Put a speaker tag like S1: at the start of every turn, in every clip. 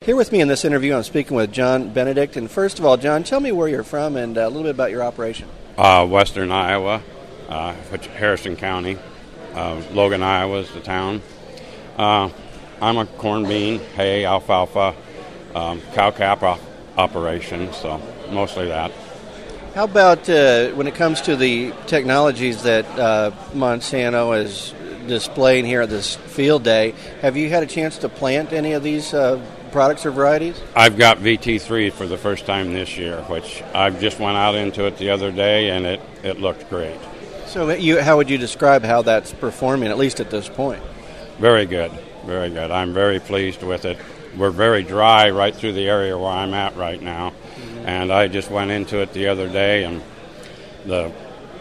S1: Here with me in this interview, I'm speaking with John Benedict. And first of all, John, tell me where you're from and a little bit about your operation.
S2: Western Iowa, Harrison County. Logan, Iowa is the town. I'm a corn bean, hay, alfalfa, cow-calf operation, so mostly that.
S1: How about when it comes to the technologies that Monsanto is displaying here at this field day? Have you had a chance to plant any of these products or varieties?
S2: I've got VT3 for the first time this year, which I just went out into it the other day, and it looked great.
S1: So how would you describe how that's performing, at least at this point?
S2: Very good, very good. I'm very pleased with it. We're very dry right through the area where I'm at right now, and I just went into it the other day, and the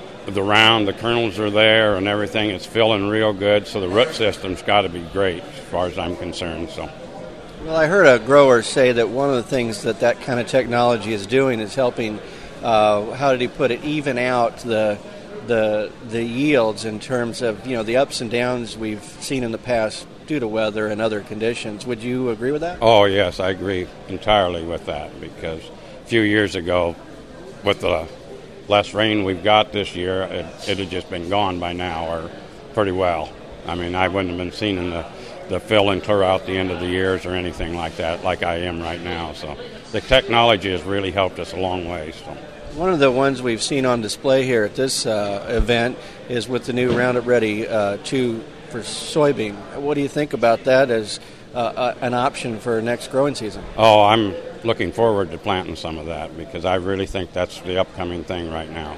S2: kernels are there and everything. It's filling real good, so the root system's got to be great as far as I'm concerned. So.
S1: Well, I heard a grower say that one of the things that kind of technology is doing is helping, how did he put it, even out the yields in terms of, the ups and downs we've seen in the past due to weather and other conditions. Would you agree with that?
S2: Oh, yes, I agree entirely with that, because a few years ago, with the less rain we've got this year, it had just been gone by now, or pretty well. I mean, I wouldn't have been seeing the fill and clear out the end of the years or anything like that, like I am right now. So the technology has really helped us a long way. So.
S1: One of the ones we've seen on display here at this event is with the new Roundup Ready 2 for soybean. What do you think about that as an option for next growing season?
S2: Oh, I'm looking forward to planting some of that, because I really think that's the upcoming thing right now.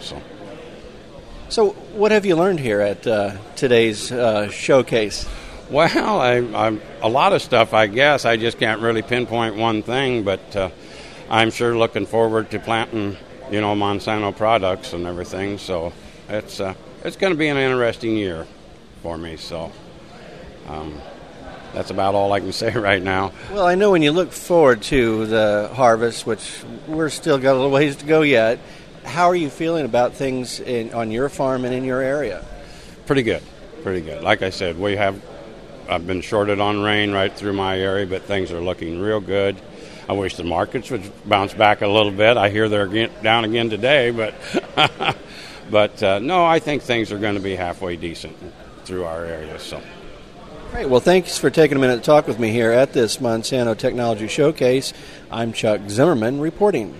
S1: So what have you learned here at today's showcase?
S2: Well, I'm a lot of stuff, I guess. I just can't really pinpoint one thing, but I'm sure looking forward to planting, Monsanto products and everything. So it's going to be an interesting year for me. So that's about all I can say right now.
S1: Well, I know when you look forward to the harvest, which we're still got a little ways to go yet, how are you feeling about things on your farm and in your area?
S2: Pretty good. Like I said, I've been shorted on rain right through my area, but things are looking real good. I wish the markets would bounce back a little bit. I hear they're down again today, but no, I think things are going to be halfway decent through our area. So.
S1: Great. Well, thanks for taking a minute to talk with me here at this Monsanto Technology Showcase. I'm Chuck Zimmerman reporting.